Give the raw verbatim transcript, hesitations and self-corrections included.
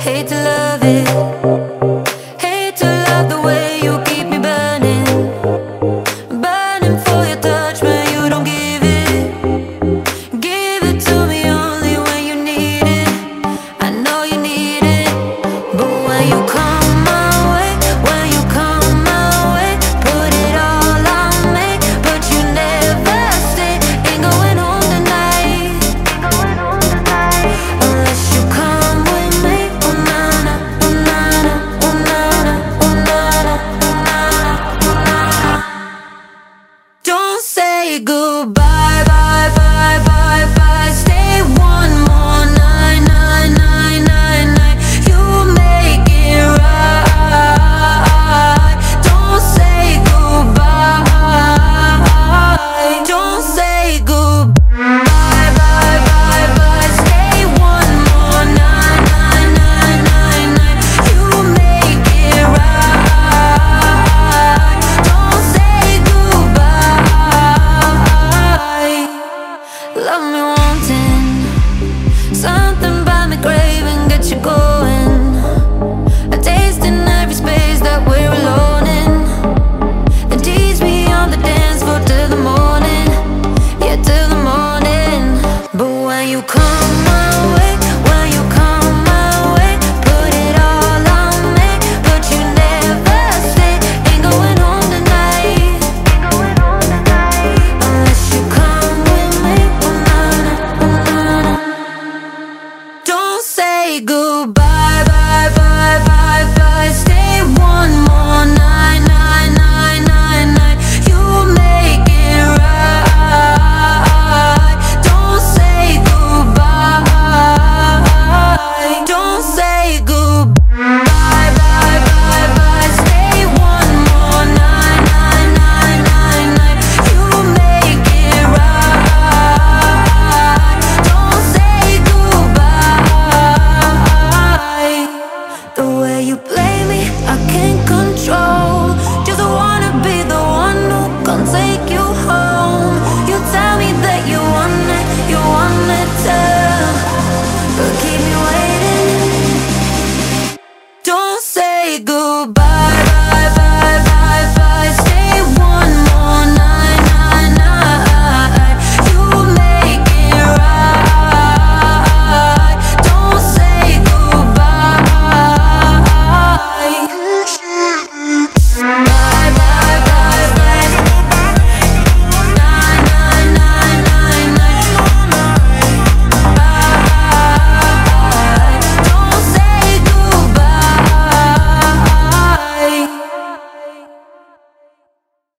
Hate to love it, hate to love the way you keep me burning, burning for your touch, but you don't give it. Give it to me only when you need it. I know you need it, but when you come my way, when you come my way, put it all on me, but you never stay. Ain't going home tonight, unless you come with me. Oh na na, oh na na, oh na na, oh na na, oh na na. Don't say goodbye, bye, bye, bye, bye. Stay one more night, night, night, night, night. You make it right. Don't say goodbye. Don't say goodbye, bye, bye, bye. Stay one more night, night, night, night, night. You make it right. Don't say goodbye. Love me wanting something by me craving, get you going. A taste in every space that we're alone in. Then tease me on the dance floor till the morning, yeah, till the morning. But when you come my way, when you come my way, put it all on me, but you never stay. Ain't going home tonight, unless you come with me. Oh na na, oh na na. Don't say goodbye, bye, bye, bye, bye. Stay one more night.